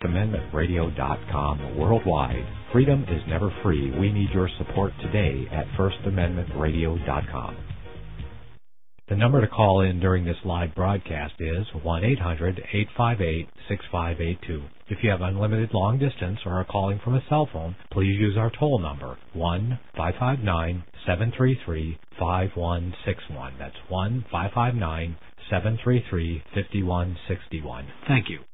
FirstAmendmentRadio.com worldwide. Freedom is never free. We need your support today at FirstAmendmentRadio.com. The number to call in during this live broadcast is 1-800-858-6582. If you have unlimited long distance or are calling from a cell phone, please use our toll number, 1-559-733-5161. That's 1-559-733-5161. Thank you.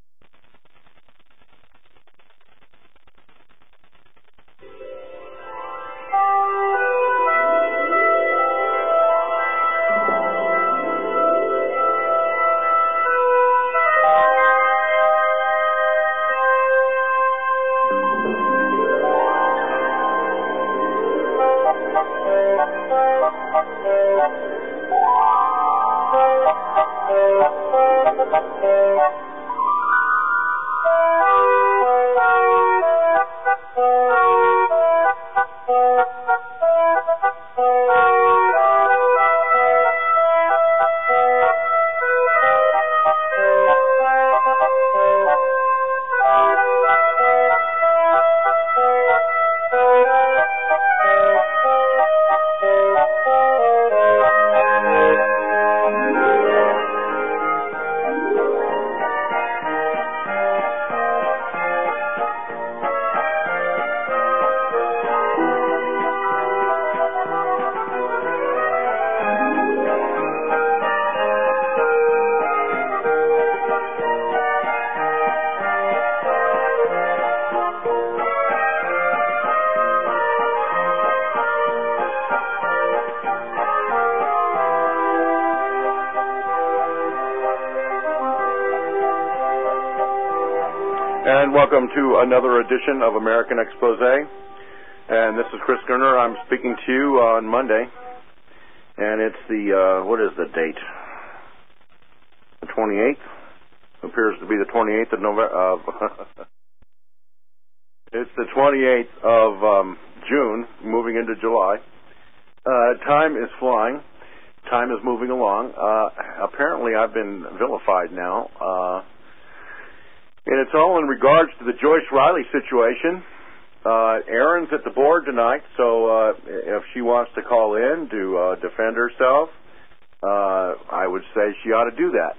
And welcome to another edition of American Expose. And this is Chris Gerner. I'm speaking to you on Monday. And it's the, what is the date? The 28th? Appears to be the 28th of November. It's the 28th of June, moving into July. Time is flying. Time is moving along. Apparently I've been vilified now. And it's all in regards to the Joyce Riley situation. Erin's at the board tonight, so if she wants to call in to defend herself, I would say she ought to do that.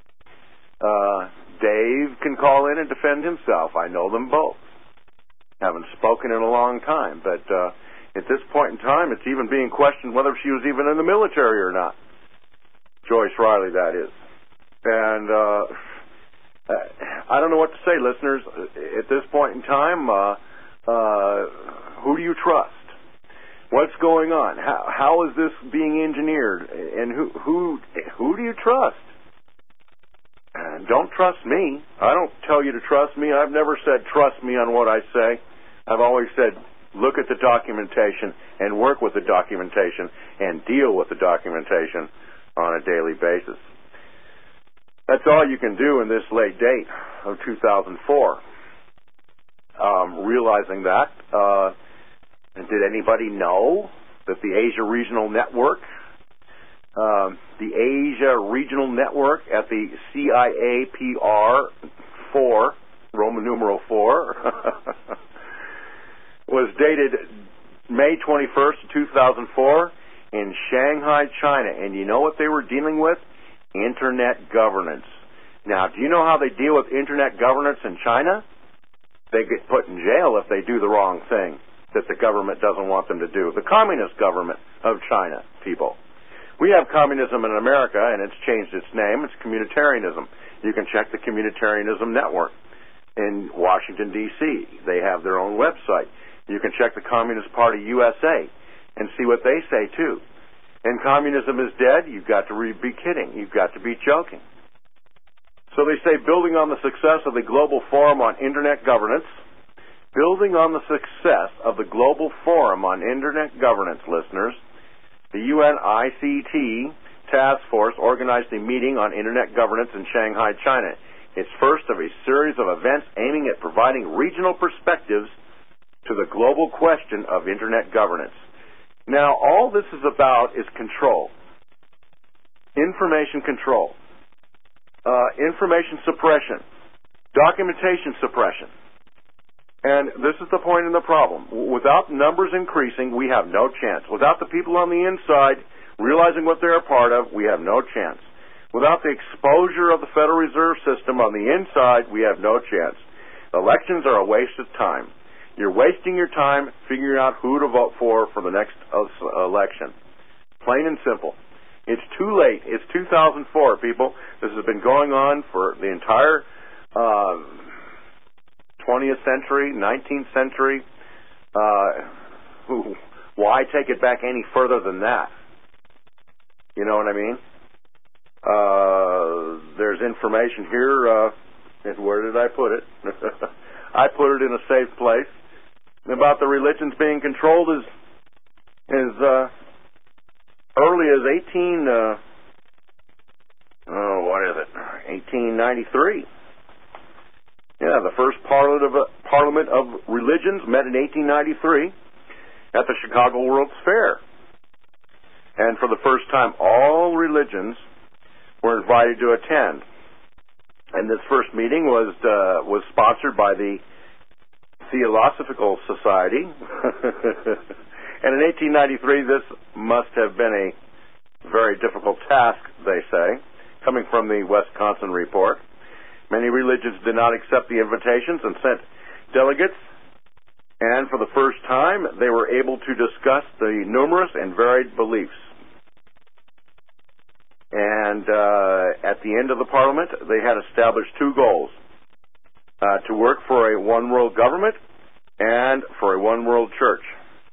Dave can call in and defend himself. I know them both. Haven't spoken in a long time, but at this point in time, it's even being questioned whether she was even in the military or not. Joyce Riley, that is. And I don't know what to say, listeners. At this point in time, who do you trust? What's going on? How is this being engineered? And who do you trust? Don't trust me. I don't tell you to trust me. I've never said trust me on what I say. I've always said look at the documentation and work with the documentation and deal with the documentation on a daily basis. That's all you can do in this late date of 2004. Realizing that, did anybody know that the Asia Regional Network, at the CIAPR 4, Roman numeral 4, was dated May 21st, 2004 in Shanghai, China. And you know what they were dealing with? Internet governance. Now, do you know how they deal with Internet governance in China? They get put in jail if they do the wrong thing that the government doesn't want them to do. The communist government of China, people. We have communism in America, and it's changed its name. It's communitarianism. You can check the Communitarianism Network in Washington, D.C. They have their own website. You can check the Communist Party USA and see what they say, too. And communism is dead? You've got to be kidding. You've got to be joking. So they say, building on the success of the Global Forum on Internet Governance, building on the success of the Global Forum on Internet Governance, listeners, the UN ICT Task Force organized a meeting on Internet governance in Shanghai, China. It's first of a series of events aiming at providing regional perspectives to the global question of Internet governance. Now, all this is about is control. Information control. Information suppression. Documentation suppression. And this is the point in the problem. Without numbers increasing, we have no chance. Without the people on the inside realizing what they're a part of, we have no chance. Without the exposure of the Federal Reserve System on the inside, we have no chance. Elections are a waste of time. You're wasting your time figuring out who to vote for the next election. Plain and simple. It's too late. It's 2004, people. This has been going on for the entire 20th century, 19th century. Why take it back any further than that? You know what I mean? There's information here. Where did I put it? I put it in a safe place. About the religions being controlled as early as 1893. Yeah, the first Parliament of Religions met in 1893 at the Chicago World's Fair. And for the first time, all religions were invited to attend. And this first meeting was sponsored by the Theosophical Society. And in 1893, this must have been a very difficult task, they say, coming from the Wisconsin Report. Many religions did not accept the invitations and sent delegates, and for the first time, they were able to discuss the numerous and varied beliefs. And at the end of the Parliament, they had established two goals: to work for a one-world government and for a one-world church.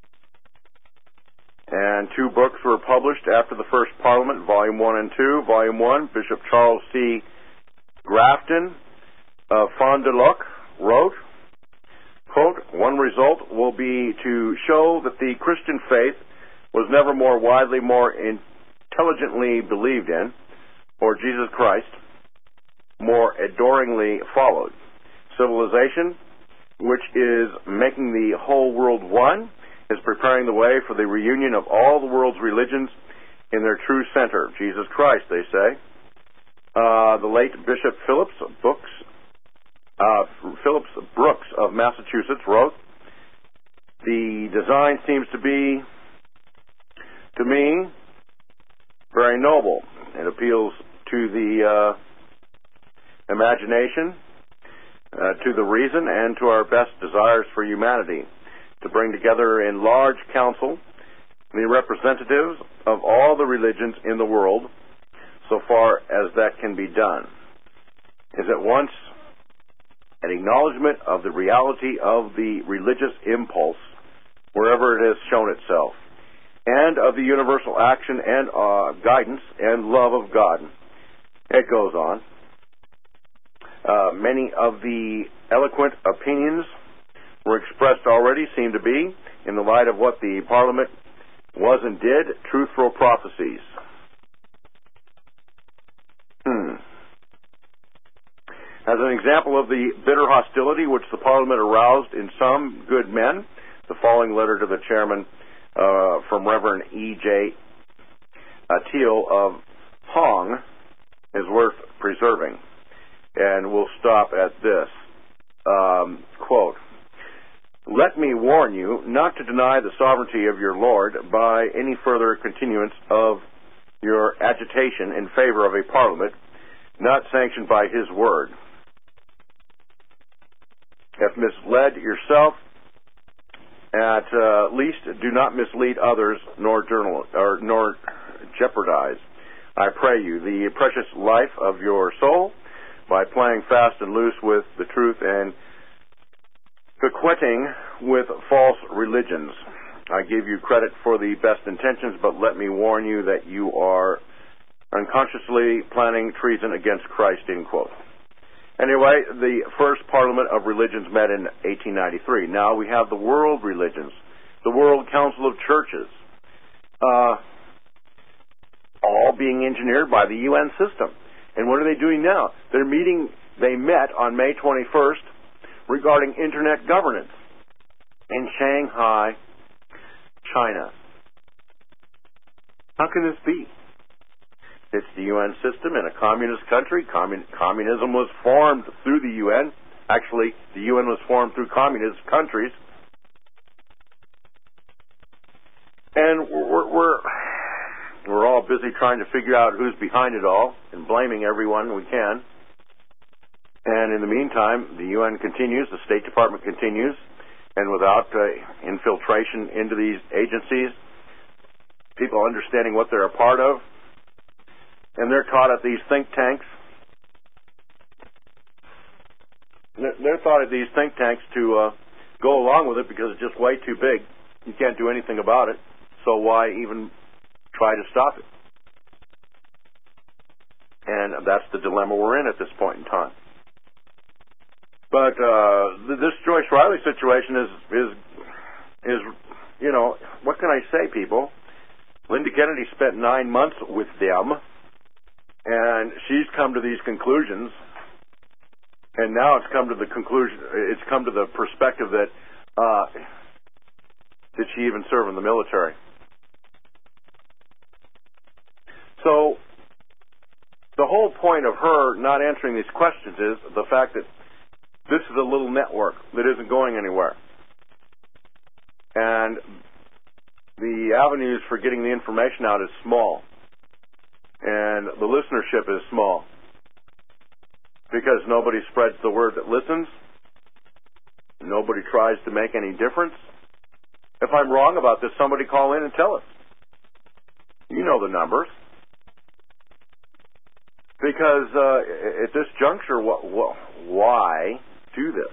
And two books were published after the first Parliament, Volume 1 and 2. Volume 1, Bishop Charles C. Grafton of Fond du Lac wrote, quote, "One result will be to show that the Christian faith was never more widely, more intelligently believed in, or Jesus Christ more adoringly followed. Civilization, which is making the whole world one, is preparing the way for the reunion of all the world's religions in their true center, Jesus Christ," they say. The late Bishop Phillips Brooks of Massachusetts wrote, "The design seems to be, to me, very noble. It appeals to the imagination, to the reason, and to our best desires for humanity, to bring together in large council the representatives of all the religions in the world, so far as that can be done, is at once an acknowledgement of the reality of the religious impulse wherever it has shown itself, and of the universal action and guidance and love of God." It goes on. Many of the eloquent opinions were expressed already seem to be, in the light of what the Parliament was and did, truthful prophecies. As an example of the bitter hostility which the Parliament aroused in some good men, the following letter to the chairman from Reverend E.J. Teal of Hong is worth preserving. And we'll stop at this. Quote, "Let me warn you not to deny the sovereignty of your Lord by any further continuance of your agitation in favor of a Parliament not sanctioned by His word. If misled yourself, at least do not mislead others, nor jeopardize, I pray you, the precious life of your soul by playing fast and loose with the truth and coquetting with false religions. I give you credit for the best intentions, but let me warn you that you are unconsciously planning treason against Christ," end quote. Anyway, the first Parliament of Religions met in 1893. Now we have the world religions, the World Council of Churches, all being engineered by the UN system. And what are they doing now? They met on May 21st regarding Internet governance in Shanghai, China. How can this be? It's the UN system in a communist country. Communism was formed through the UN. Actually, the UN was formed through communist countries. And we're all busy trying to figure out who's behind it all and blaming everyone we can. And in the meantime, the UN continues, the State Department continues, and without infiltration into these agencies, people understanding what they're a part of, and they're taught at these think tanks. They're taught at these think tanks to go along with it because it's just way too big. You can't do anything about it, so why even try to stop it? And that's the dilemma we're in at this point in time. But this Joyce Riley situation is you know, what can I say, people? Linda Kennedy spent 9 months with them, and she's come to these conclusions. And now it's come to the conclusion, it's come to the perspective that, did she even serve in the military? So, the whole point of her not answering these questions is the fact that this is a little network that isn't going anywhere. And the avenues for getting the information out is small. And the listenership is small. Because nobody spreads the word that listens. Nobody tries to make any difference. If I'm wrong about this, somebody call in and tell us. You know the numbers. Because at this juncture, why do this?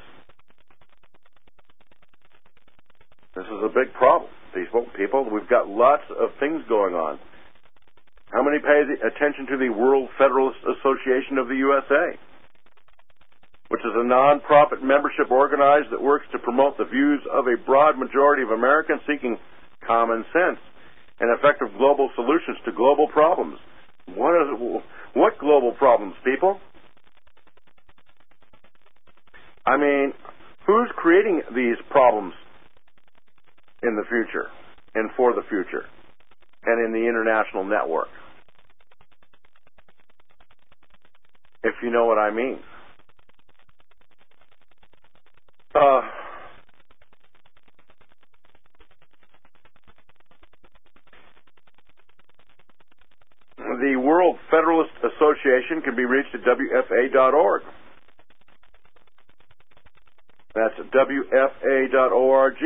This is a big problem. People, we've got lots of things going on. How many pay attention to the World Federalist Association of the USA? Which is a non-profit membership organized that works to promote the views of a broad majority of Americans seeking common sense and effective global solutions to global problems. What global problems, people? I mean, who's creating these problems in the future and for the future and in the international network? If you know what I mean. The World Federalist Association can be reached at WFA.org. That's WFA.org.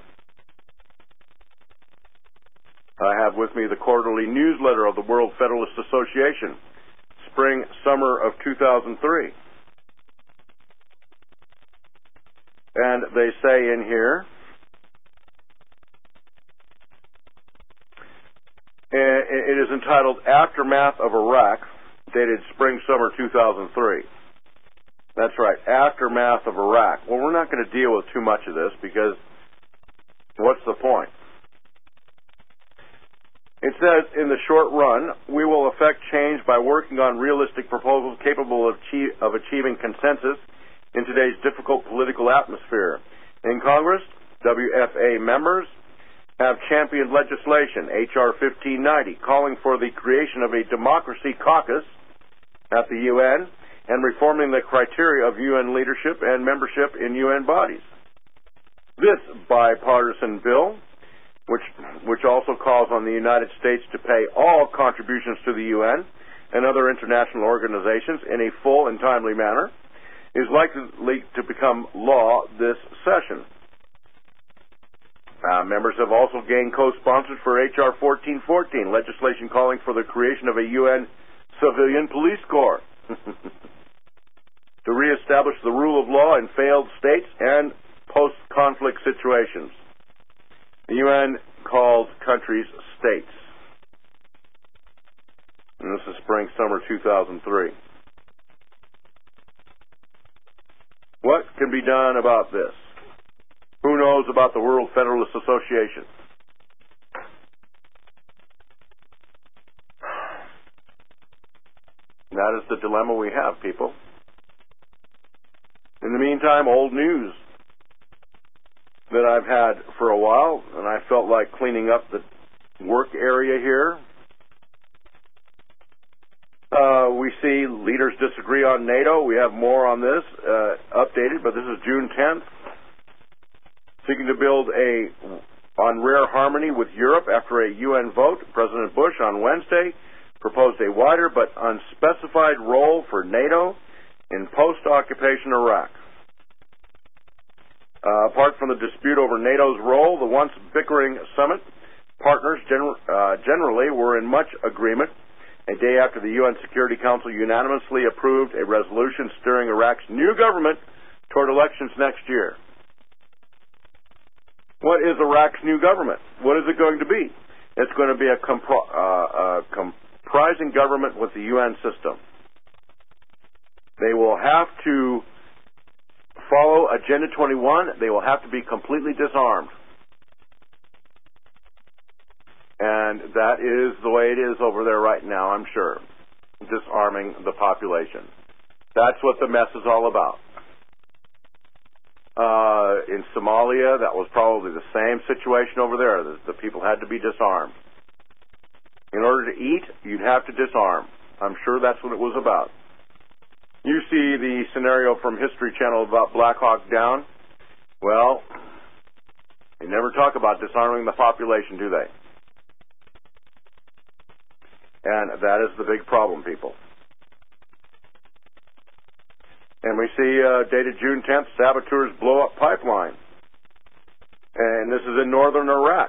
I have with me the quarterly newsletter of the World Federalist Association, spring-summer of 2003. And they say in here, it is entitled Aftermath of Iraq, dated spring-summer 2003. That's right, Aftermath of Iraq. Well, we're not going to deal with too much of this because what's the point? It says, in the short run, we will effect change by working on realistic proposals capable of achieving consensus in today's difficult political atmosphere. In Congress, WFA members have championed legislation, H.R. 1590, calling for the creation of a democracy caucus at the UN and reforming the criteria of UN leadership and membership in UN bodies. This bipartisan bill, which also calls on the United States to pay all contributions to the UN and other international organizations in a full and timely manner, is likely to become law this session. Members have also gained co-sponsored for H.R. 1414, legislation calling for the creation of a UN civilian police corps to reestablish the rule of law in failed states and post-conflict situations. The UN calls countries states. And this is spring-summer 2003. What can be done about this? Who knows about the World Federalist Association? That is the dilemma we have, people. In the meantime, old news that I've had for a while, and I felt like cleaning up the work area here. We see leaders disagree on NATO. We have more on this updated, but this is June 10th. Seeking to build on rare harmony with Europe after a UN vote, President Bush on Wednesday proposed a wider but unspecified role for NATO in post-occupation Iraq. Apart from the dispute over NATO's role, the once bickering summit partners generally were in much agreement. A day after the UN Security Council unanimously approved a resolution steering Iraq's new government toward elections next year. What is Iraq's new government? What is it going to be? It's going to be a comprising government with the UN system. They will have to follow Agenda 21. They will have to be completely disarmed. And that is the way it is over there right now, I'm sure. Disarming the population. That's what the mess is all about. In Somalia, that was probably the same situation over there. The people had to be disarmed. In order to eat, you'd have to disarm. I'm sure that's what it was about. You see the scenario from History Channel about Black Hawk Down. Well, they never talk about disarming the population, do they? And that is the big problem, people. And we see, dated June 10th, saboteurs blow up pipeline. And this is in northern Iraq.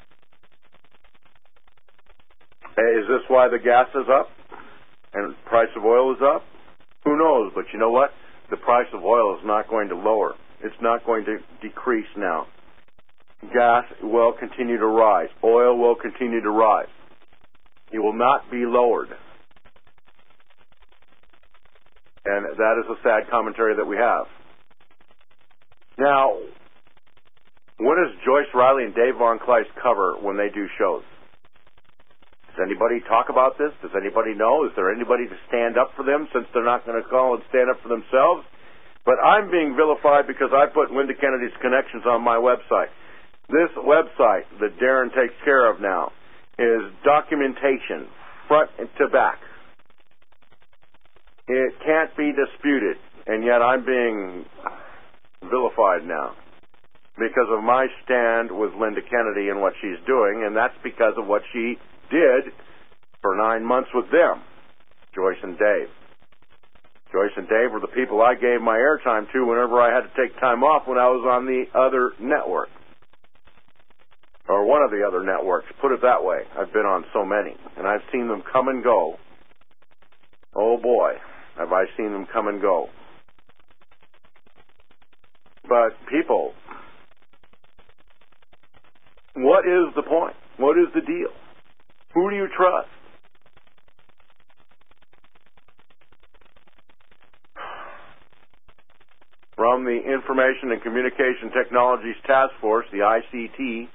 Is this why the gas is up and the price of oil is up? Who knows? But you know what? The price of oil is not going to lower. It's not going to decrease now. Gas will continue to rise. Oil will continue to rise. It will not be lowered. And that is a sad commentary that we have. Now, what does Joyce Riley and Dave Von Kleist cover when they do shows? Does anybody talk about this? Does anybody know? Is there anybody to stand up for them since they're not going to call and stand up for themselves? But I'm being vilified because I put Linda Kennedy's connections on my website. This website that Darren takes care of now is documentation, front to back. It can't be disputed, and yet I'm being vilified now because of my stand with Linda Kennedy and what she's doing, and that's because of what she did for 9 months with them, Joyce and Dave. Joyce and Dave were the people I gave my airtime to whenever I had to take time off when I was on the other network. Or one of the other networks, put it that way. I've been on so many, and I've seen them come and go. Oh boy, have I seen them come and go. But people, what is the point? What is the deal? Who do you trust? From the Information and Communication Technologies Task Force, the ICT,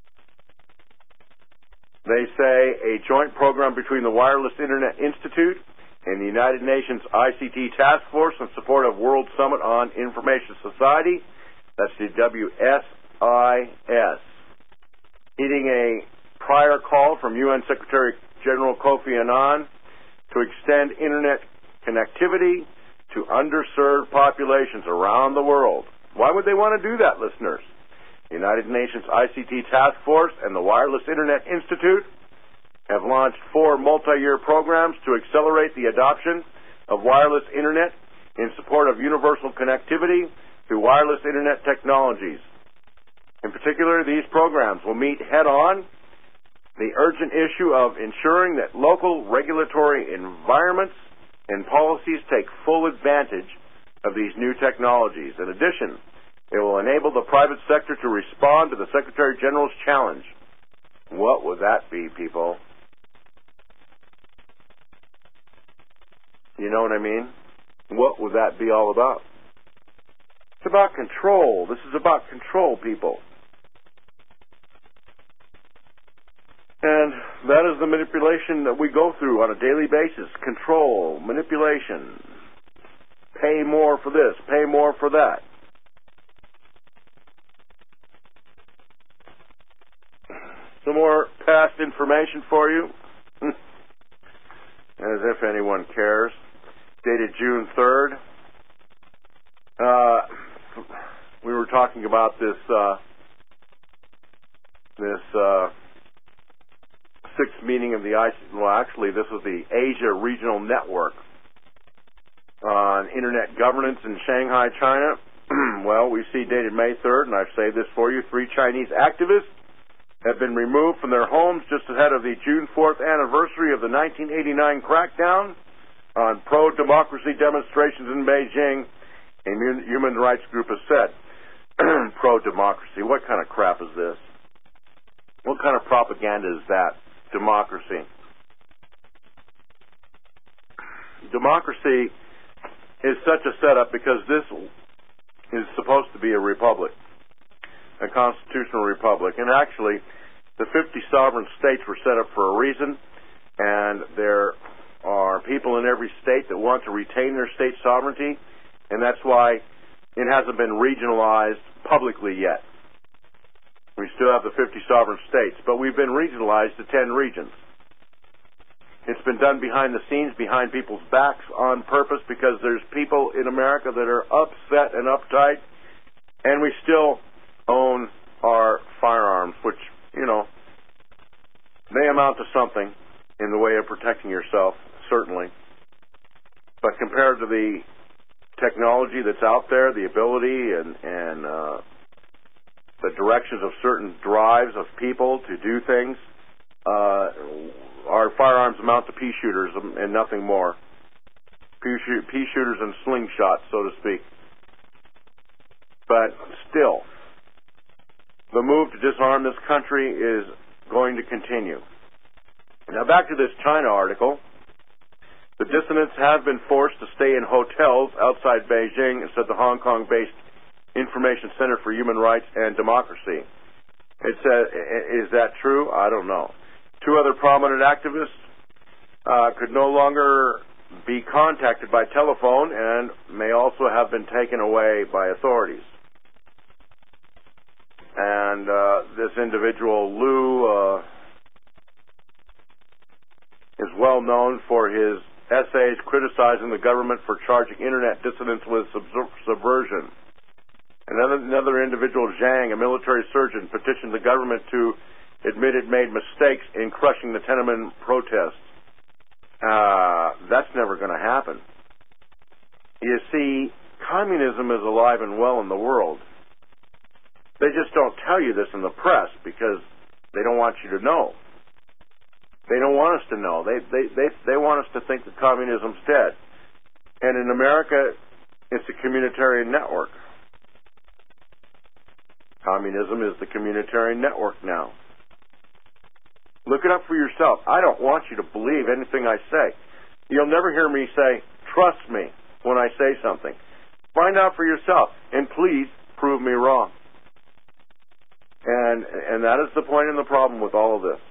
they say a joint program between the Wireless Internet Institute and the United Nations ICT Task Force in support of World Summit on Information Society, that's the WSIS, heeding a prior call from UN Secretary General Kofi Annan to extend Internet connectivity to underserved populations around the world. Why would they want to do that, listeners? The United Nations ICT Task Force and the Wireless Internet Institute have launched 4 multi-year programs to accelerate the adoption of wireless Internet in support of universal connectivity through wireless Internet technologies. In particular, these programs will meet head-on the urgent issue of ensuring that local regulatory environments and policies take full advantage of these new technologies. In addition, it will enable the private sector to respond to the Secretary General's challenge. What would that be, people? You know what I mean? What would that be all about? It's about control. This is about control, people. And that is the manipulation that we go through on a daily basis. Control, manipulation. Pay more for this, pay more for that. Some more past information for you. as if anyone cares, dated June 3rd. We were talking about this sixth meeting of the this was the Asia Regional Network on Internet Governance in Shanghai, China. Well, we see dated May 3rd, and I've saved this for you. 3 Chinese activists have been removed from their homes just ahead of the June 4th anniversary of the 1989 crackdown on pro-democracy demonstrations in Beijing. A human rights group has said, pro-democracy, what kind of crap is this? What kind of propaganda is that? Democracy. Democracy is such a setup because this is supposed to be a republic, a constitutional republic. And actually, the 50 sovereign states were set up for a reason, and there are people in every state that want to retain their state sovereignty, and that's why it hasn't been regionalized publicly yet. We still have the 50 sovereign states, but we've been regionalized to 10 regions. It's been done behind the scenes, behind people's backs on purpose, because there's people in America that are upset and uptight, and we still own our firearms, which, may amount to something in the way of protecting yourself, certainly. But compared to the technology that's out there, the ability and the directions of certain drives of people to do things, our firearms amount to pea shooters and nothing more. Pea shooters and slingshots, so to speak. But still, the move to disarm this country is going to continue. Now back to this China article. The dissidents have been forced to stay in hotels outside Beijing, said the Hong Kong-based Information Center for Human Rights and Democracy. It said, is that true? I don't know. 2 other prominent activists could no longer be contacted by telephone and may also have been taken away by authorities. And this individual, Liu, is well known for his essays criticizing the government for charging Internet dissidents with subversion. Another individual, Zhang, a military surgeon, petitioned the government to admit it made mistakes in crushing the Tiananmen protests. That's never going to happen. You see, communism is alive and well in the world. They just don't tell you this in the press because they don't want you to know. They don't want us to know. They want us to think that communism's dead. And in America, it's a communitarian network. Communism is the communitarian network now. Look it up for yourself. I don't want you to believe anything I say. You'll never hear me say, trust me, when I say something. Find out for yourself, and please prove me wrong. And that is the point and the problem with all of this.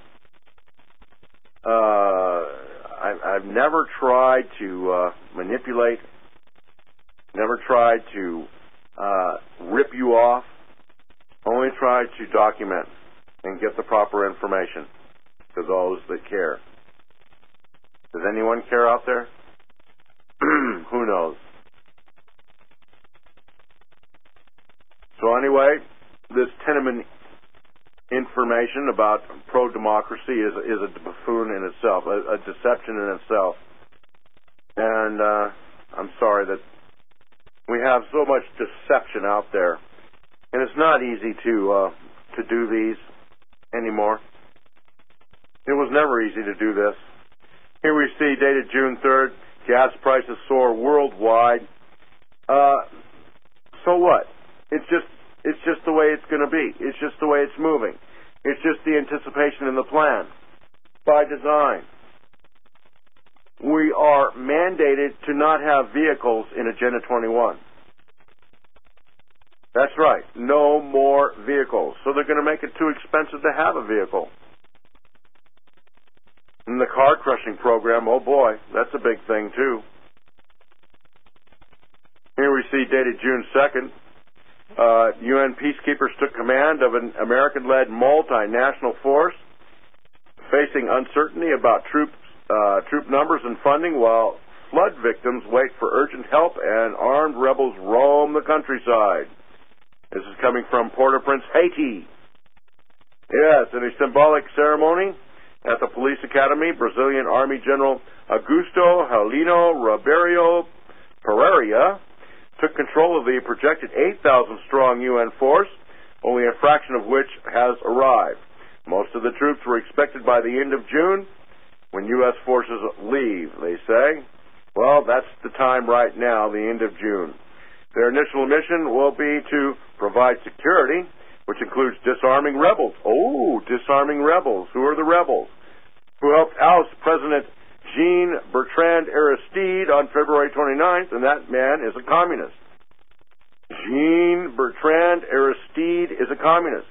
I've never tried to manipulate, never tried to rip you off, only tried to document and get the proper information to those that care. Does anyone care out there? Who knows? So anyway, this Tiananmen information about pro-democracy is a buffoon in itself, a deception in itself. And I'm sorry that we have so much deception out there. And it's not easy to do these anymore. It was never easy to do this. Here we see, dated June 3rd, gas prices soar worldwide. So what? It's just the way it's going to be. It's just the way it's moving. It's just the anticipation in the plan. By design. We are mandated to not have vehicles in Agenda 21. That's right. No more vehicles. So they're going to make it too expensive to have a vehicle. And the car crushing program, oh boy, that's a big thing too. Here we see, dated June 2nd, UN peacekeepers took command of an American-led multinational force facing uncertainty about troops troop numbers and funding while flood victims wait for urgent help and armed rebels roam the countryside. This is coming from Port-au-Prince, Haiti. Yes, in a symbolic ceremony at the police academy, Brazilian Army General Augusto Heleno Ribeiro Pereira took control of the projected 8,000-strong UN force, only a fraction of which has arrived. Most of the troops were expected by the end of June, when U.S. forces leave, they say. Well, that's the time right now, the end of June. Their initial mission will be to provide security, which includes disarming rebels. Oh, disarming rebels. Who are the rebels? Who helped oust President Jean-Bertrand Aristide on February 29th, and that man is a communist. Jean-Bertrand Aristide is a communist.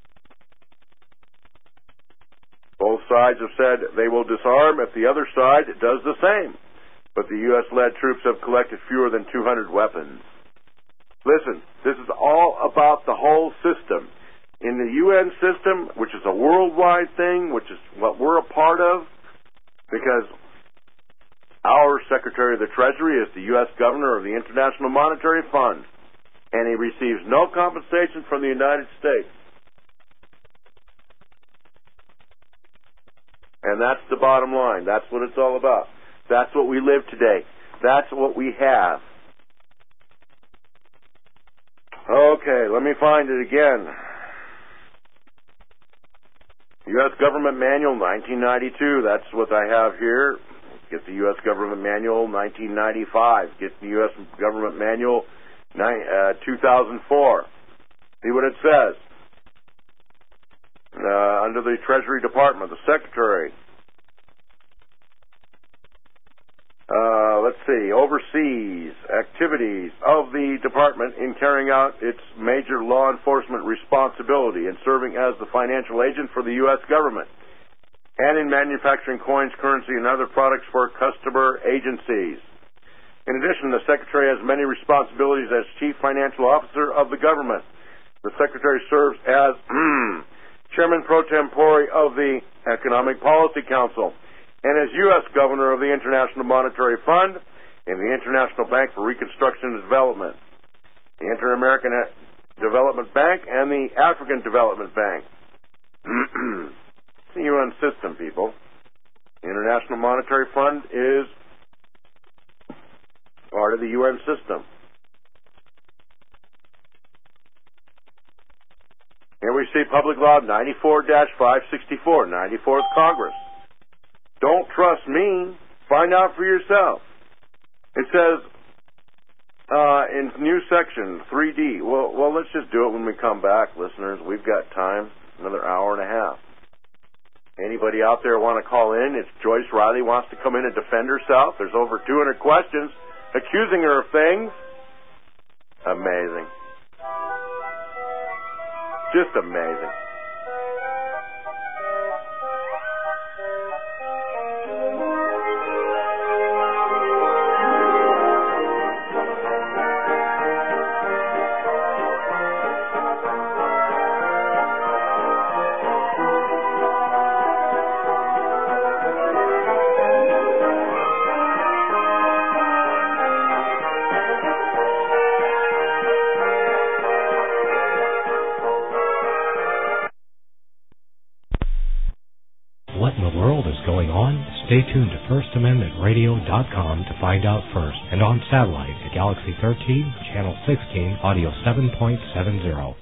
Both sides have said they will disarm if the other side does the same. But the U.S.-led troops have collected fewer than 200 weapons. Listen, this is all about the whole system. In the UN system, which is a worldwide thing, which is what we're a part of, because our Secretary of the Treasury is the U.S. Governor of the International Monetary Fund, and he receives no compensation from the United States. And that's the bottom line. That's what it's all about. That's what we live today. That's what we have. Okay, let me find it again. U.S. Government Manual, 1992. That's what I have here. Get the U.S. Government Manual, 1995. Get the U.S. Government Manual, 2004. See what it says. Under the Treasury Department, the Secretary. Let's see, oversees activities of the department in carrying out its major law enforcement responsibility and serving as the financial agent for the U.S. government, and in manufacturing coins, currency, and other products for customer agencies. In addition, the Secretary has many responsibilities as Chief Financial Officer of the government. The Secretary serves as Chairman pro tempore of the Economic Policy Council, and as U.S. Governor of the International Monetary Fund and the International Bank for Reconstruction and Development, the Inter-American Development Bank, and the African Development Bank. It's the UN system, people. The International Monetary Fund is part of the UN system. Here we see Public Law 94-564, 94th Congress. Don't trust me. Find out for yourself. It says in new section 3D. Well, let's just do it when we come back, listeners. We've got time, another hour and a half. Anybody out there want to call in? If Joyce Riley wants to come in and defend herself, there's over 200 questions accusing her of things. Amazing. Just amazing. Stay tuned to FirstAmendmentRadio.com to find out first, and on satellite at Galaxy 13, Channel 16, Audio 7.70.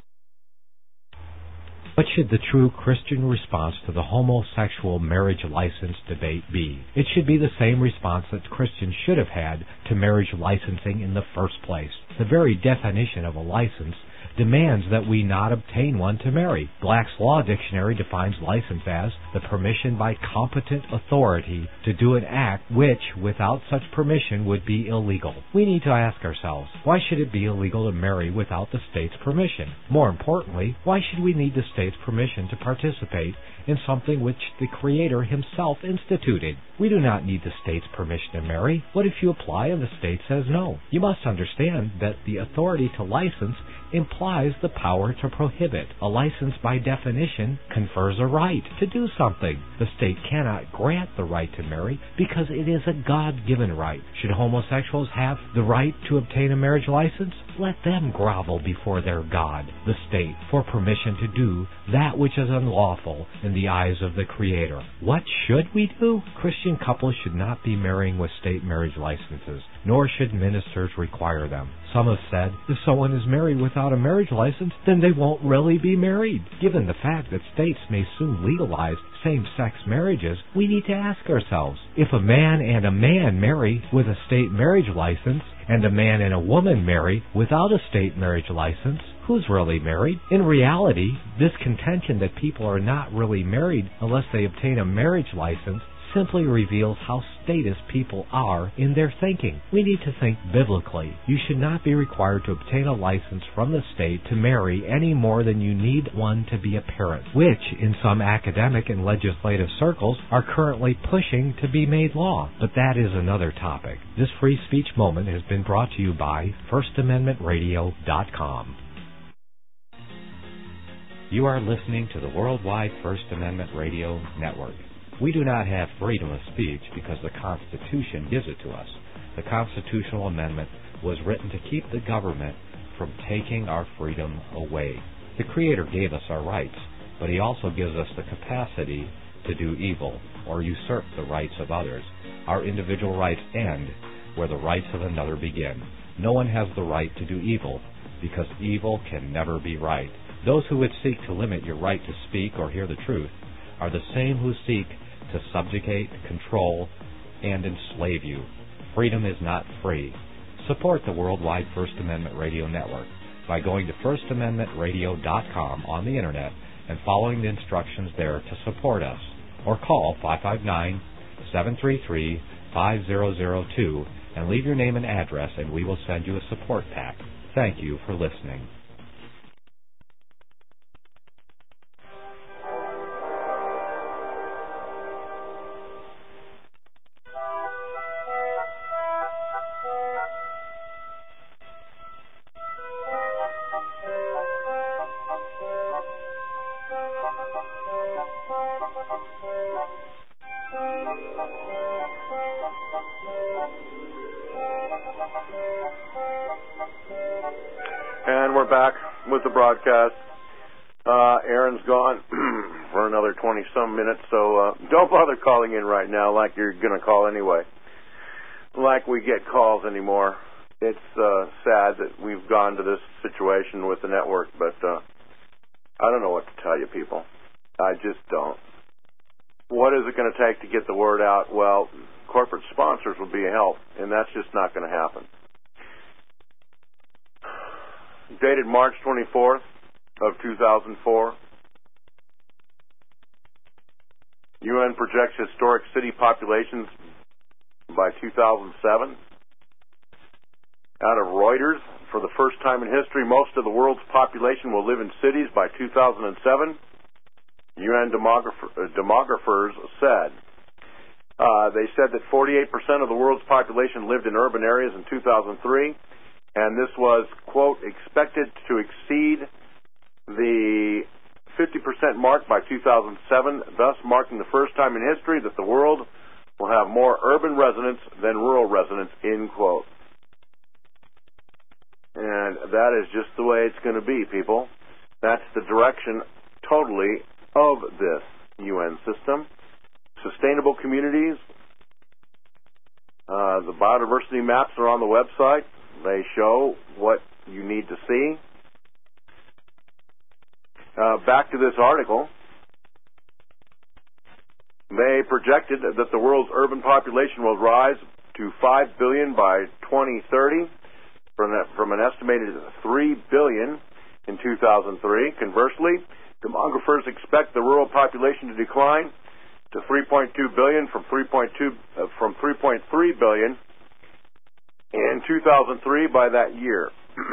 What should the true Christian response to the homosexual marriage license debate be? It should be the same response that Christians should have had to marriage licensing in the first place. The very definition of a license demands that we not obtain one to marry. Black's Law Dictionary defines license as the permission by competent authority to do an act which, without such permission, would be illegal. We need to ask ourselves, why should it be illegal to marry without the state's permission? More importantly, why should we need the state's permission to participate in something which the Creator Himself instituted? We do not need the state's permission to marry. What if you apply and the state says no? You must understand that the authority to license implies implies the power to prohibit. A license, by definition, confers a right to do something. The state cannot grant the right to marry because it is a God-given right. Should homosexuals have the right to obtain a marriage license? Let them grovel before their God, the state, for permission to do that which is unlawful in the eyes of the Creator. What should we do? Christian couples should not be marrying with state marriage licenses, nor should ministers require them. Some have said, if someone is married without a marriage license, then they won't really be married. Given the fact that states may soon legalize same-sex marriages, we need to ask ourselves, if a man and a man marry with a state marriage license, and a man and a woman marry without a state marriage license, who's really married? In reality, this contention that people are not really married unless they obtain a marriage license simply reveals how statist people are in their thinking. We need to think biblically. You should not be required to obtain a license from the state to marry any more than you need one to be a parent, which, in some academic and legislative circles, are currently pushing to be made law. But that is another topic. This free speech moment has been brought to you by FirstAmendmentRadio.com. You are listening to the Worldwide First Amendment Radio Network. We do not have freedom of speech because the Constitution gives it to us. The constitutional amendment was written to keep the government from taking our freedom away. The Creator gave us our rights, but He also gives us the capacity to do evil or usurp the rights of others. Our individual rights end where the rights of another begin. No one has the right to do evil because evil can never be right. Those who would seek to limit your right to speak or hear the truth are the same who seek to subjugate, control, and enslave you. Freedom is not free. Support the Worldwide First Amendment Radio Network by going to FirstAmendmentRadio.com on the Internet and following the instructions there to support us. Or call 559-733-5002 and leave your name and address, and we will send you a support pack. Thank you for listening. And we're back with the broadcast. Aaron's gone for another 20-some minutes, so don't bother calling in right now like you're going to call anyway. Like we get calls anymore. It's sad that we've gone to this situation with the network, but I don't know what to tell you, people. I just don't. What is it going to take to get the word out? Well, corporate sponsors will be a help, and that's just not going to happen. Dated March 24th of 2004, UN projects historic city populations by 2007. Out of Reuters, for the first time in history, most of the world's population will live in cities by 2007. UN demographers said. They said that 48% of the world's population lived in urban areas in 2003. And this was, quote, expected to exceed the 50% mark by 2007, thus marking the first time in history that the world will have more urban residents than rural residents, end quote. And that is just the way it's going to be, people. That's the direction totally of this UN system. Sustainable communities. The biodiversity maps are on the website. They show what you need to see. Back to this article. They projected that the world's urban population will rise to 5 billion by 2030 from an estimated 3 billion in 2003. Conversely, demographers expect the rural population to decline to 3.2 billion from 3.3 billion in 2003 by that year.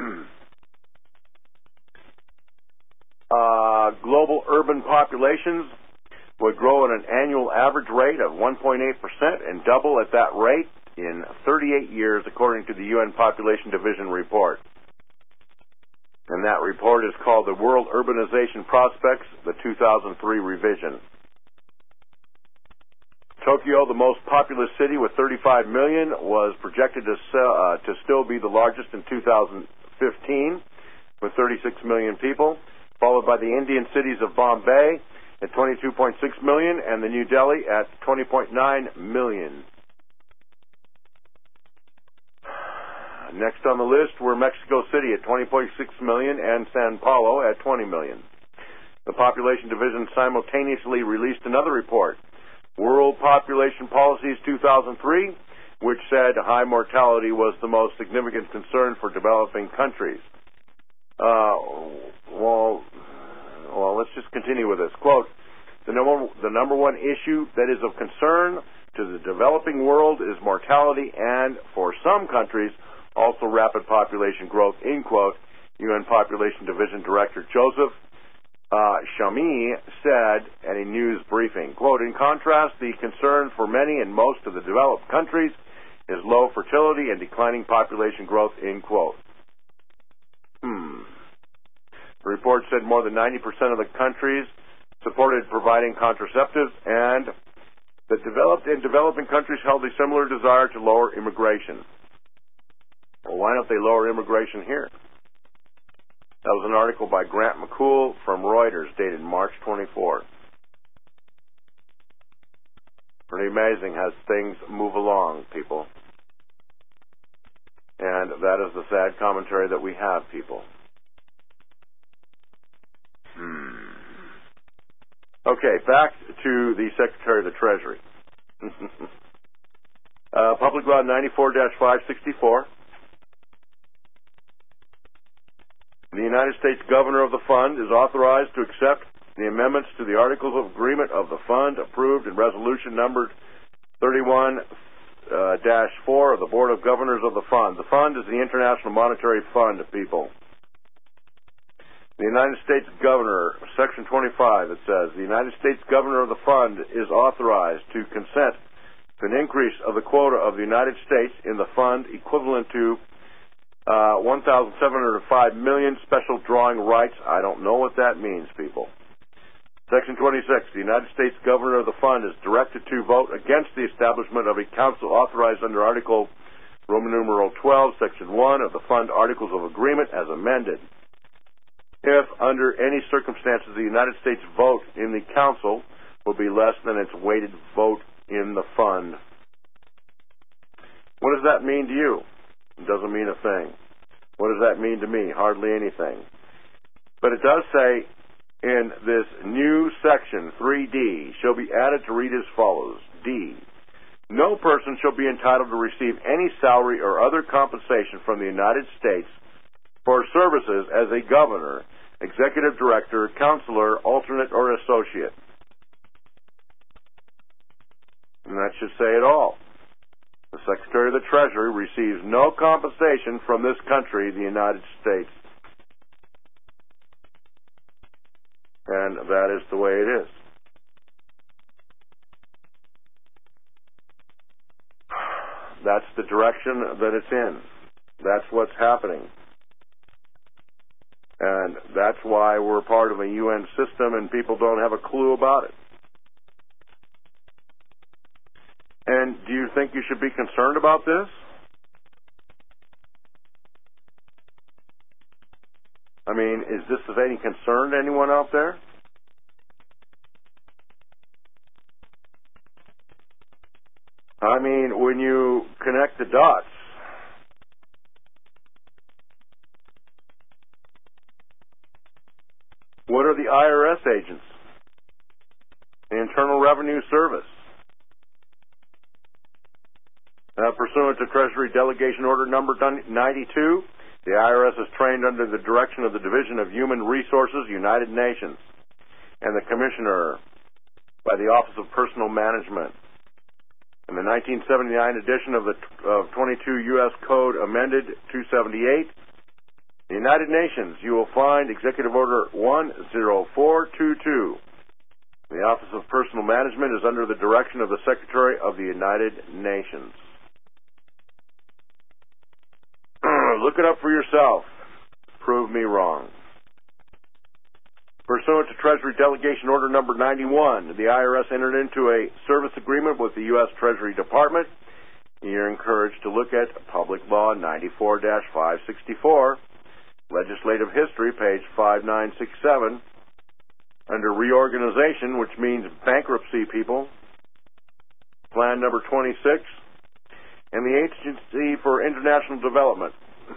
Global urban populations would grow at an annual average rate of 1.8% and double at that rate in 38 years, according to the UN Population Division report. And that report is called the World Urbanization Prospects, the 2003 revision. Tokyo, the most populous city with 35 million, was projected to still be the largest in 2015 with 36 million people, followed by the Indian cities of Bombay at 22.6 million and the New Delhi at 20.9 million. Next on the list were Mexico City at 20.6 million and Sao Paulo at 20 million. The Population Division simultaneously released another report, World Population Policies 2003, which said high mortality was the most significant concern for developing countries. Let's just continue with this. Quote, the number one issue that is of concern to the developing world is mortality and, for some countries, also rapid population growth, end quote, UN Population Division Director Joseph Chamy said at a news briefing. Quote, in contrast, the concern for many and most of the developed countries is low fertility and declining population growth, end quote. The report said more than 90% of the countries supported providing contraceptives, and the developed and developing countries held a similar desire to lower immigration. Well, why don't they lower immigration here? That was an article by Grant McCool from Reuters dated March 24. Pretty amazing as things move along, people. And that is the sad commentary that we have, people. Okay, back to the Secretary of the Treasury. Public Law 94-564. The United States Governor of the Fund is authorized to accept the amendments to the Articles of Agreement of the Fund approved in Resolution numbered 31-4 of the Board of Governors of the Fund. The Fund is the International Monetary Fund, people. The United States Governor, Section 25, it says, the United States Governor of the Fund is authorized to consent to an increase of the quota of the United States in the Fund equivalent to 1,705 million special drawing rights. I don't know what that means, people. Section 26, the United States Governor of the Fund is directed to vote against the establishment of a council authorized under Article Roman numeral 12, Section 1 of the Fund Articles of Agreement as amended. If, under any circumstances, the United States vote in the council will be less than its weighted vote in the fund. What does that mean to you? It doesn't mean a thing. What does that mean to me? Hardly anything. But it does say in this new section, 3D, shall be added to read as follows. D. No person shall be entitled to receive any salary or other compensation from the United States for services as a governor, executive director, counselor, alternate, or associate. And that should say it all. The Secretary of the Treasury receives no compensation from this country, the United States. And that is the way it is. That's the direction that it's in. That's what's happening. And that's why we're part of a UN system and people don't have a clue about it. And do you think you should be concerned about this? I mean, is this of any concern to anyone out there? I mean, when you connect the dots, what are the IRS agents? The Internal Revenue Service. Pursuant to Treasury Delegation Order Number 92, the IRS is trained under the direction of the Division of Human Resources, United Nations, and the Commissioner by the Office of Personnel Management. In the 1979 edition of 22 U.S. Code Amended 278, the United Nations, you will find Executive Order 10422. The Office of Personnel Management is under the direction of the Secretary of the United Nations. Look it up for yourself. Prove me wrong. Pursuant to Treasury Delegation Order Number 91, the IRS entered into a service agreement with the U.S. Treasury Department. You're encouraged to look at Public Law 94-564, Legislative History, page 5967, under Reorganization, which means bankruptcy, people, Plan Number 26, and the Agency for International Development,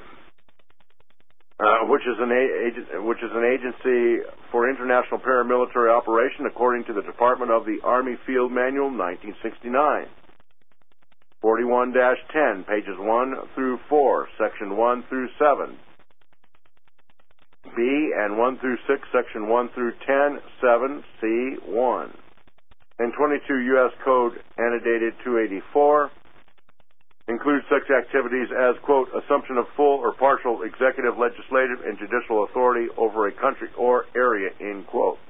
which is an agency for international paramilitary operation according to the Department of the Army Field Manual, 1969. 41-10, pages 1 through 4, section 1 through 7. B and 1 through 6, section 1 through 10, 7, C1. And 22 U.S. Code annotated 284 includes such activities as, quote, assumption of full or partial executive, legislative, and judicial authority over a country or area, end quote.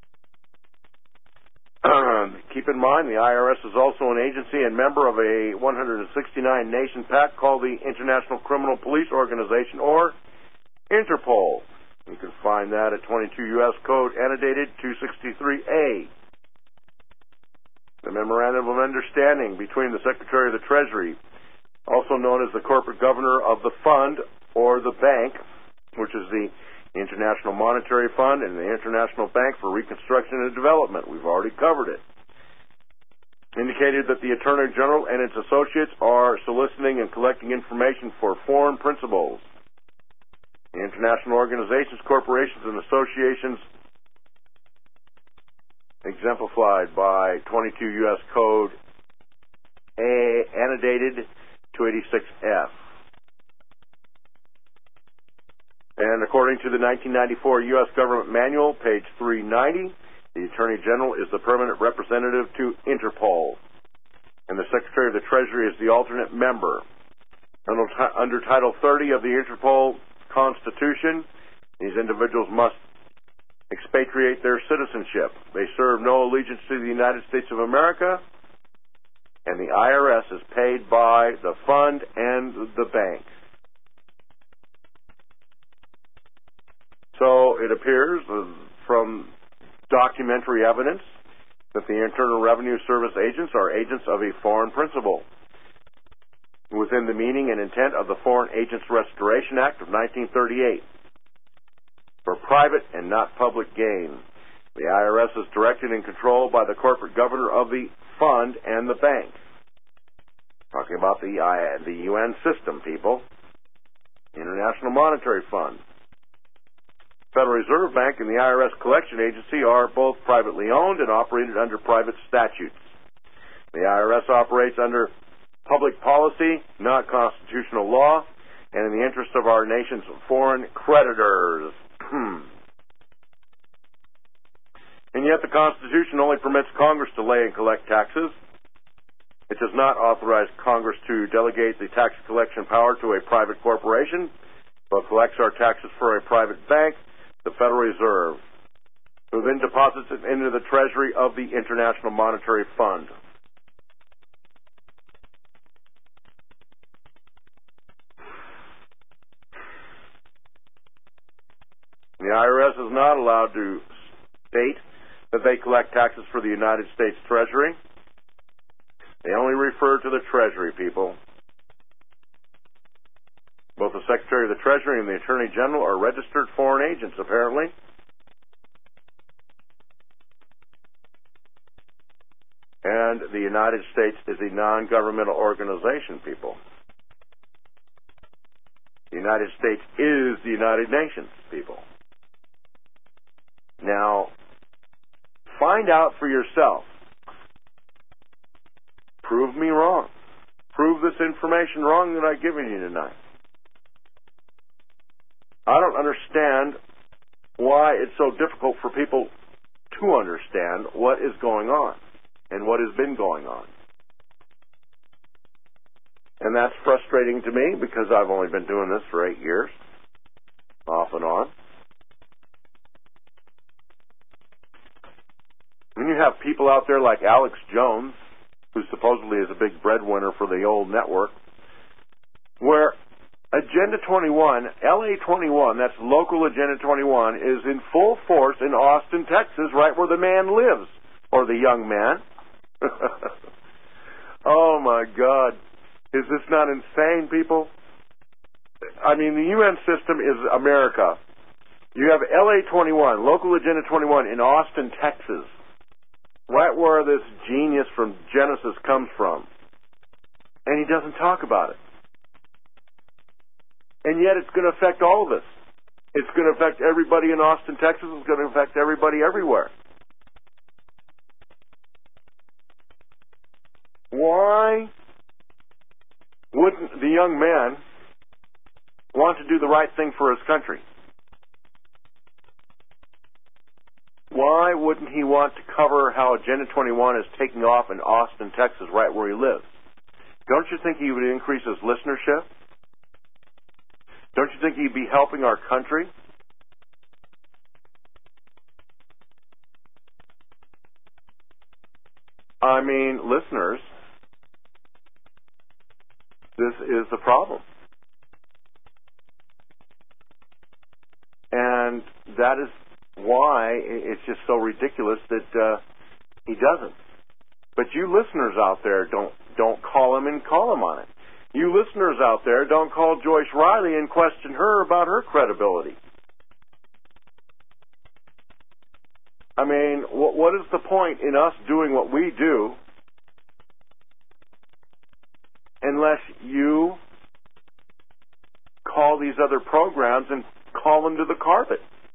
Keep in mind, the IRS is also an agency and member of a 169-nation pact called the International Criminal Police Organization, or Interpol. You can find that at 22 U.S. Code annotated 263A. The Memorandum of Understanding between the Secretary of the Treasury, also known as the corporate governor of the fund or the bank, which is the International Monetary Fund and the International Bank for Reconstruction and Development. We've already covered it. Indicated that the Attorney General and its associates are soliciting and collecting information for foreign principals. The international organizations, corporations, and associations exemplified by 22 U.S. Code annotated 286F. And according to the 1994 U.S. Government Manual, page 390, the Attorney General is the permanent representative to Interpol, and the Secretary of the Treasury is the alternate member. Under Title 30 of the Interpol Constitution, these individuals must expatriate their citizenship. They serve no allegiance to the United States of America, and the IRS is paid by the fund and the bank. So it appears from documentary evidence that the Internal Revenue Service agents are agents of a foreign principal within the meaning and intent of the Foreign Agents Restoration Act of 1938 for private and not public gain. The IRS is directed and controlled by the corporate governor of the fund and the bank. Talking about the UN system, people. International Monetary Fund. Federal Reserve Bank and the IRS Collection Agency are both privately owned and operated under private statutes. The IRS operates under public policy, not constitutional law, and in the interest of our nation's foreign creditors. And yet the Constitution only permits Congress to lay and collect taxes. It does not authorize Congress to delegate the tax collection power to a private corporation, but collects our taxes for a private bank, the Federal Reserve, who then deposits it into the treasury of the International Monetary Fund. The IRS is not allowed to state that they collect taxes for the United States Treasury. They only refer to the Treasury, people. Both the Secretary of the Treasury and the Attorney General are registered foreign agents, apparently. And the United States is a non-governmental organization, people. The United States is the United Nations, people. Now, find out for yourself. Prove me wrong. Prove this information wrong that I've given you tonight. I don't understand why it's so difficult for people to understand what is going on and what has been going on. And that's frustrating to me because I've only been doing this for 8 years, off and on. When you have people out there like Alex Jones, who supposedly is a big breadwinner for the old network, where Agenda 21, LA 21, that's local Agenda 21, is in full force in Austin, Texas, right where the man lives, or the young man. Oh my God. Is this not insane, people? I mean, the UN system is America. You have LA 21, local Agenda 21 in Austin, Texas, right where this genius from Genesis comes from. And he doesn't talk about it. And yet it's going to affect all of us. It's going to affect everybody in Austin, Texas. It's going to affect everybody everywhere. Why wouldn't the young man want to do the right thing for his country? Why wouldn't he want to cover how Agenda 21 is taking off in Austin, Texas, right where he lives? Don't you think he would increase his listenership? Don't you think he'd be helping our country? I mean, listeners, this is the problem. And that is why it's just so ridiculous that he doesn't. But you listeners out there, don't call him and call him on it. You listeners out there, don't call Joyce Riley and question her about her credibility. I mean, what is the point in us doing what we do unless you call these other programs and call them to the carpet?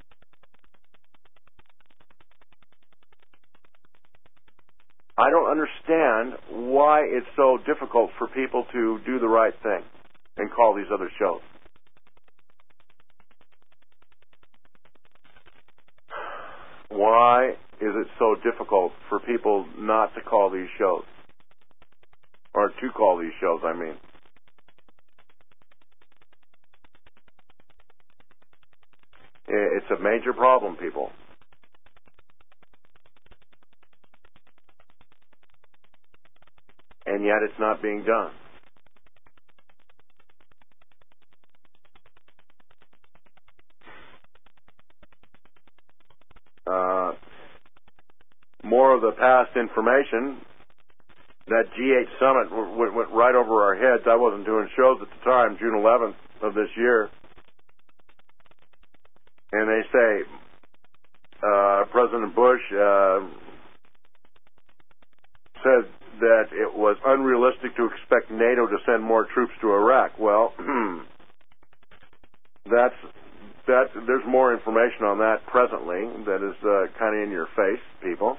I don't understand why it's so difficult for people to do the right thing and call these other shows. Why is it so difficult for people not to call these shows? Or to call these shows, I mean. It's a major problem, people. And yet it's not being done. More of the past information. That G8 summit went right over our heads. I wasn't doing shows at the time, June 11th of this year. And they say President Bush said that it was unrealistic to expect NATO to send more troops to Iraq. Well, there's more information on that presently that is kind of in your face, people.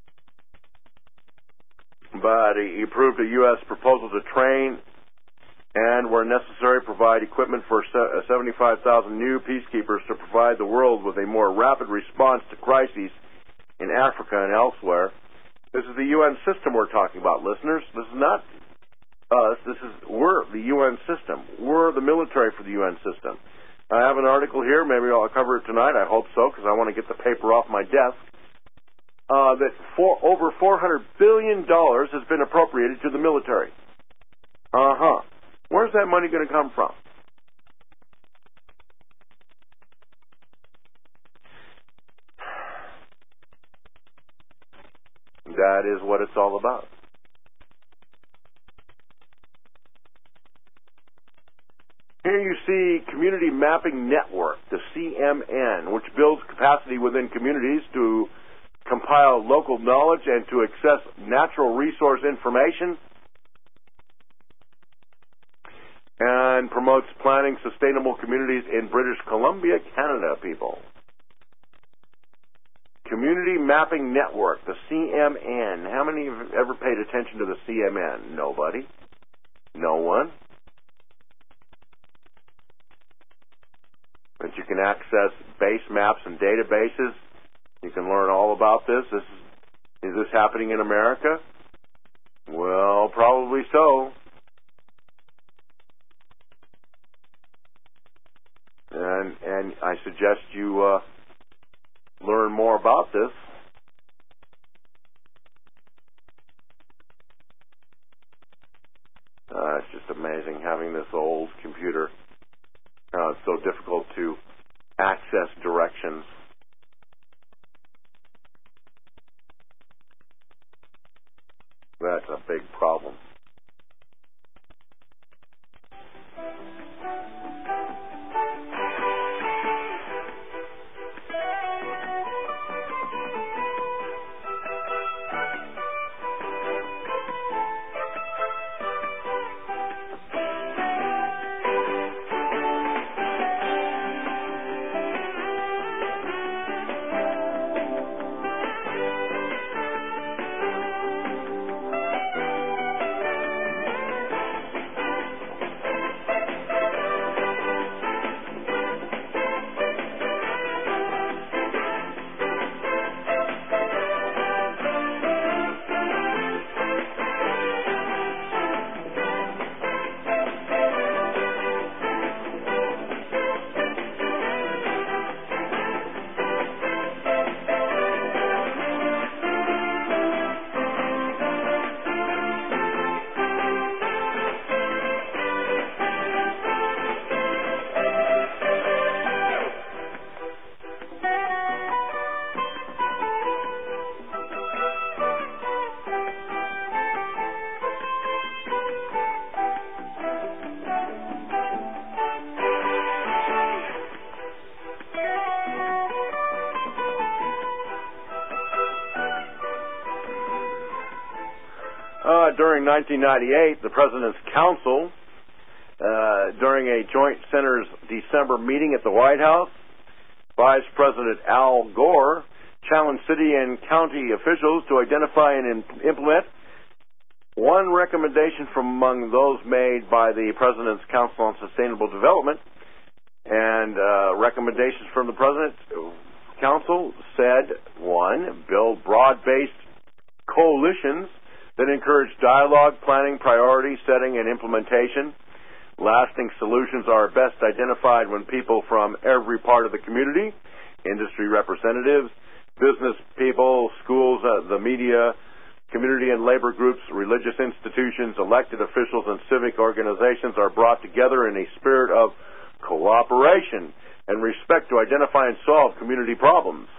But he approved a U.S. proposal to train and, where necessary, provide equipment for 75,000 new peacekeepers to provide the world with a more rapid response to crises in Africa and elsewhere. This is the UN system we're talking about, listeners. This is not us. We're the UN system. We're the military for the UN system. I have an article here. Maybe I'll cover it tonight. I hope so, because I want to get the paper off my desk. That over $400 billion has been appropriated to the military. Where's that money going to come from? That is what it's all about. Here you see Community Mapping Network, the CMN, which builds capacity within communities to compile local knowledge and to access natural resource information, and promotes planning sustainable communities in British Columbia, Canada, people. Community Mapping Network, the CMN. How many have ever paid attention to the CMN? Nobody. No one. But you can access base maps and databases. You can learn all about this. Is this happening in America? Well, probably so. And I suggest you learn more about this. It's just amazing having this old computer It's so difficult to access directions. That's a big problem. During 1998, the President's Council, during a joint Senators December meeting at the White House, Vice President Al Gore challenged city and county officials to identify and implement one recommendation from among those made by the President's Council on Sustainable Development. And recommendations from the President's Council said, one, build broad-based coalitions that encourage dialogue, planning, priority setting, and implementation. Lasting solutions are best identified when people from every part of the community, industry representatives, business people, schools, the media, community and labor groups, religious institutions, elected officials, and civic organizations are brought together in a spirit of cooperation and respect to identify and solve community problems.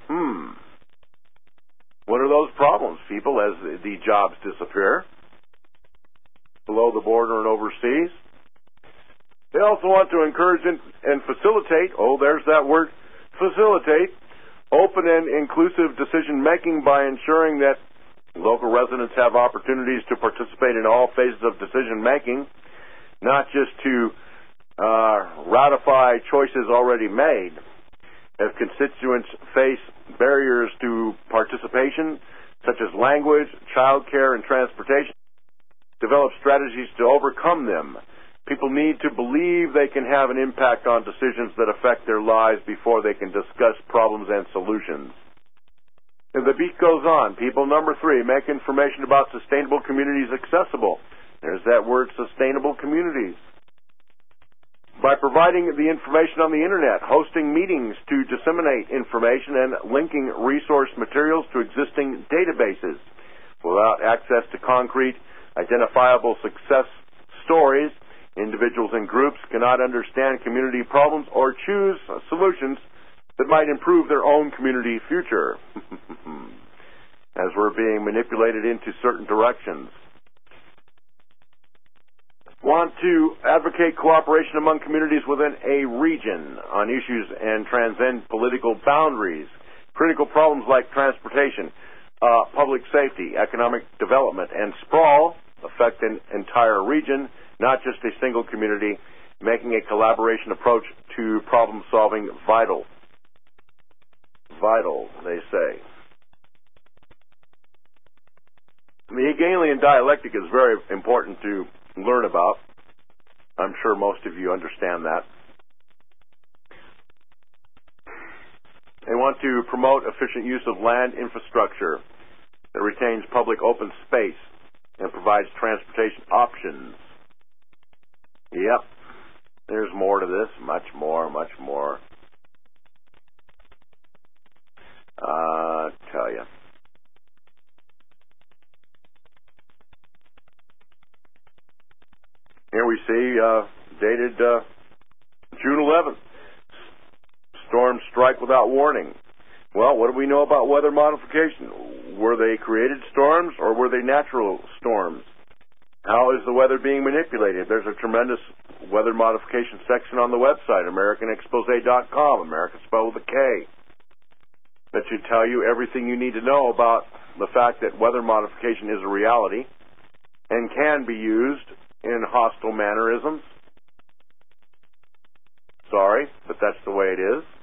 What are those problems, people, as the jobs disappear below the border and overseas? They also want to encourage and facilitate, there's that word, facilitate, open and inclusive decision-making by ensuring that local residents have opportunities to participate in all phases of decision-making, not just to ratify choices already made. If constituents face barriers to participation, such as language, child care, and transportation, develop strategies to overcome them. People need to believe they can have an impact on decisions that affect their lives before they can discuss problems and solutions. And the beat goes on. People, number 3, make information about sustainable communities accessible. There's that word, sustainable communities. By providing the information on the Internet, hosting meetings to disseminate information, and linking resource materials to existing databases. Without access to concrete, identifiable success stories, individuals and groups cannot understand community problems or choose solutions that might improve their own community future, as we're being manipulated into certain directions. Want to advocate cooperation among communities within a region on issues and transcend political boundaries. Critical problems like transportation, public safety, economic development, and sprawl affect an entire region, not just a single community, making a collaboration approach to problem solving vital. Vital, they say. The Hegelian dialectic is very important to learn about. I'm sure most of you understand that. They want to promote efficient use of land infrastructure that retains public open space and provides transportation options. Yep, there's more to this, much more. Tell you. Here we see, dated June 11th, without warning. Well, what do we know about weather modification? Were they created storms or were they natural storms? How is the weather being manipulated? There's a tremendous weather modification section on the website, AmericanExpose.com, America spelled with a K, that should tell you everything you need to know about the fact that weather modification is a reality and can be used in hostile mannerisms. Sorry, but that's the way it is.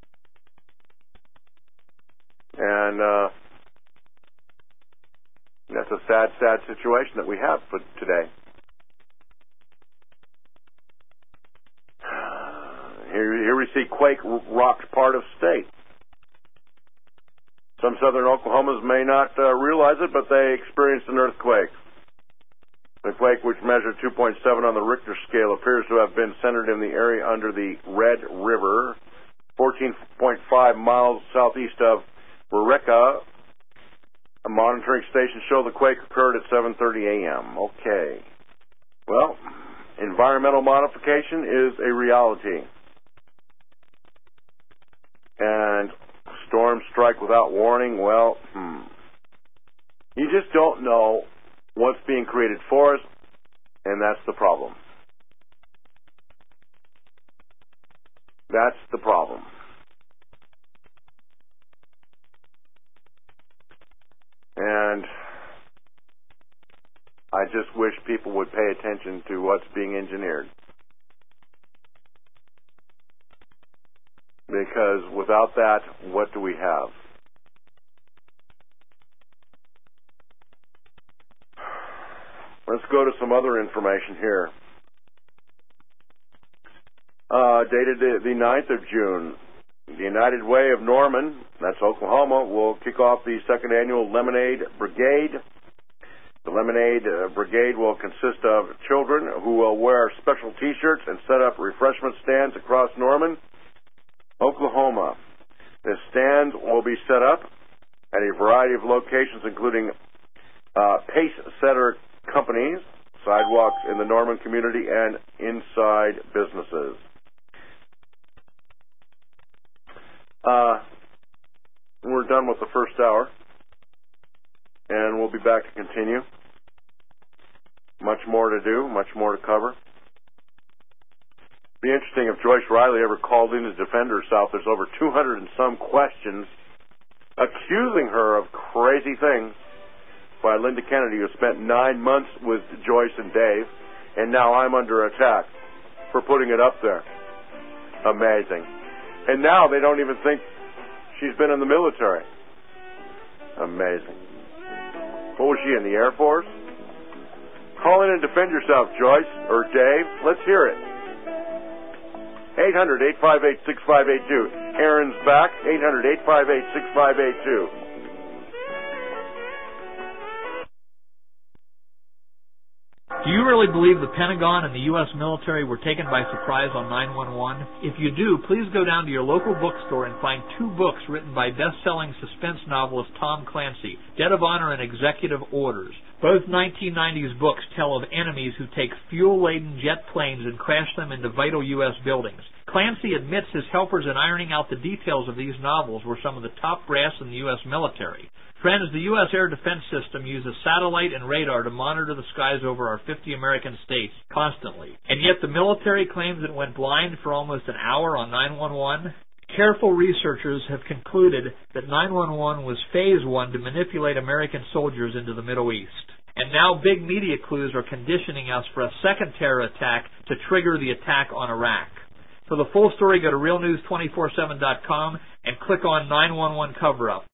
And that's a sad, sad situation that we have for today. Here we see quake rocked part of state. Some southern Oklahomans may not realize it, but they experienced an earthquake. The quake, which measured 2.7 on the Richter scale, appears to have been centered in the area under the Red River, 14.5 miles southeast of Waurika. A monitoring station showed the quake occurred at 7:30 a.m. Okay. Well, environmental modification is a reality. And storms strike without warning. Well, you just don't know what's being created for us, and that's the problem. That's the problem. And I just wish people would pay attention to what's being engineered. Because without that, what do we have? Let's go to some other information here. Dated the 9th of June, the United Way of Norman, that's Oklahoma, will kick off the second annual Lemonade Brigade. The Lemonade Brigade will consist of children who will wear special T-shirts and set up refreshment stands across Norman, Oklahoma. The stands will be set up at a variety of locations, including pace setter companies, sidewalks in the Norman community, and inside businesses. We're done with the first hour, and we'll be back to continue. Much more to do, much more to cover. It'd be interesting if Joyce Riley ever called in to defend herself. There's over 200 and some questions accusing her of crazy things by Linda Kennedy, who spent 9 months with Joyce and Dave, and now I'm under attack for putting it up there. Amazing. And now they don't even think she's been in the military. Amazing. What was she, in the Air Force? Call in and defend yourself, Joyce, or Dave. Let's hear it. 800-858-6582. Aaron's back. 800-858-6582. Do you really believe the Pentagon and the U.S. military were taken by surprise on 9/11? If you do, please go down to your local bookstore and find 2 books written by best-selling suspense novelist Tom Clancy, Debt of Honor and Executive Orders. Both 1990s books tell of enemies who take fuel-laden jet planes and crash them into vital U.S. buildings. Clancy admits his helpers in ironing out the details of these novels were some of the top brass in the U.S. military. Friends, the U.S. Air Defense System uses satellite and radar to monitor the skies over our 50 American states constantly. And yet the military claims it went blind for almost an hour on 9/11. Careful researchers have concluded that 9/11 was phase 1 to manipulate American soldiers into the Middle East. And now big media clues are conditioning us for a second terror attack to trigger the attack on Iraq. For the full story, go to realnews247.com and click on 911 cover-up.